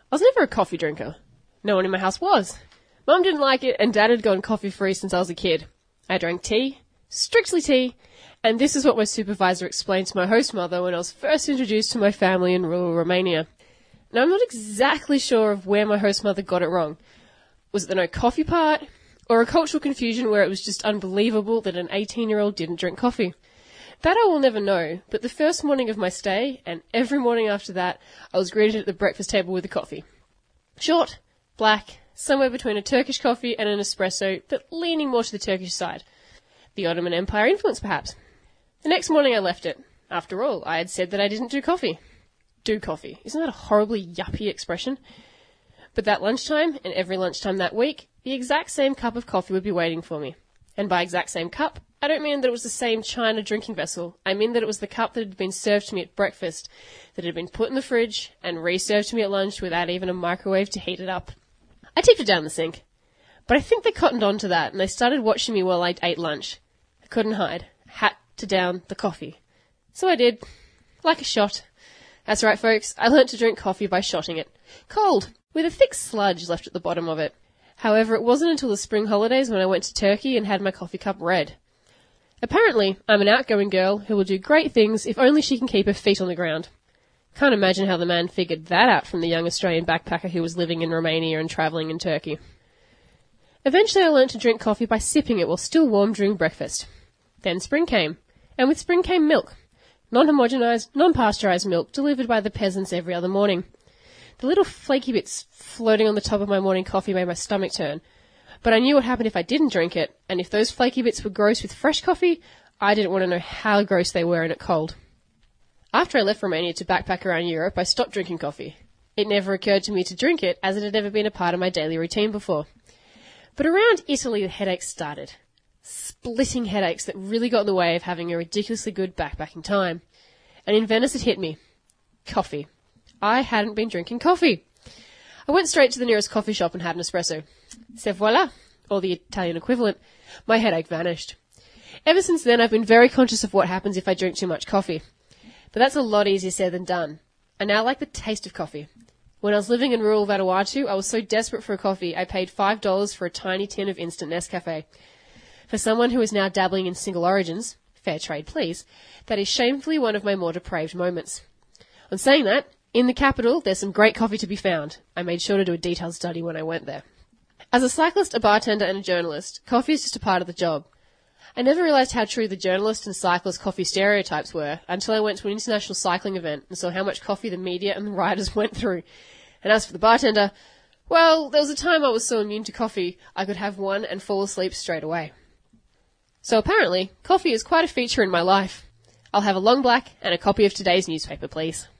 I was never a coffee drinker. No one in my house was. Mum didn't like it, and Dad had gone coffee-free since I was a kid. I drank tea, strictly tea, and this is what my supervisor explained to my host mother when I was first introduced to my family in rural Romania. Now, I'm not exactly sure of where my host mother got it wrong. Was it the no coffee part, or a cultural confusion where it was just unbelievable that an 18-year-old didn't drink coffee? That I will never know, but the first morning of my stay, and every morning after that, I was greeted at the breakfast table with a coffee. Short, black, somewhere between a Turkish coffee and an espresso, but leaning more to the Turkish side. The Ottoman Empire influence, perhaps. The next morning I left it. After all, I had said that I didn't do coffee. Do coffee. Isn't that a horribly yuppie expression? But that lunchtime, and every lunchtime that week, the exact same cup of coffee would be waiting for me. And by exact same cup, I don't mean that it was the same china drinking vessel. I mean that it was the cup that had been served to me at breakfast, that had been put in the fridge, and re-served to me at lunch without even a microwave to heat it up. I tipped it down the sink. But I think they cottoned on to that, and they started watching me while I ate lunch. I couldn't hide. Had to down the coffee. So I did. Like a shot. That's right, folks. I learnt to drink coffee by shotting it. Cold, with a thick sludge left at the bottom of it. However, it wasn't until the spring holidays when I went to Turkey and had my coffee cup red. Apparently, I'm an outgoing girl who will do great things if only she can keep her feet on the ground. Can't imagine how the man figured that out from the young Australian backpacker who was living in Romania and travelling in Turkey. Eventually I learnt to drink coffee by sipping it while still warm during breakfast. Then spring came, and with spring came milk. Non-homogenised, non-pasteurised milk delivered by the peasants every other morning. The little flaky bits floating on the top of my morning coffee made my stomach turn. But I knew what happened if I didn't drink it, and if those flaky bits were gross with fresh coffee, I didn't want to know how gross they were in it cold. After I left Romania to backpack around Europe, I stopped drinking coffee. It never occurred to me to drink it, as it had never been a part of my daily routine before. But around Italy, the headaches started. Splitting headaches that really got in the way of having a ridiculously good backpacking time. And in Venice it hit me. Coffee. I hadn't been drinking coffee. I went straight to the nearest coffee shop and had an espresso. C'est voilà, or the Italian equivalent. My headache vanished. Ever since then, I've been very conscious of what happens if I drink too much coffee. But that's a lot easier said than done. I now like the taste of coffee. When I was living in rural Vanuatu, I was so desperate for a coffee, I paid $5 for a tiny tin of instant Nescafe. For someone who is now dabbling in single origins, fair trade please, that is shamefully one of my more depraved moments. On saying that, in the capital, there's some great coffee to be found. I made sure to do a detailed study when I went there. As a cyclist, a bartender and a journalist, coffee is just a part of the job. I never realised how true the journalist and cyclist coffee stereotypes were until I went to an international cycling event and saw how much coffee the media and the riders went through. And as for the bartender, well, there was a time I was so immune to coffee I could have one and fall asleep straight away. So apparently, coffee is quite a feature in my life. I'll have a long black and a copy of today's newspaper, please.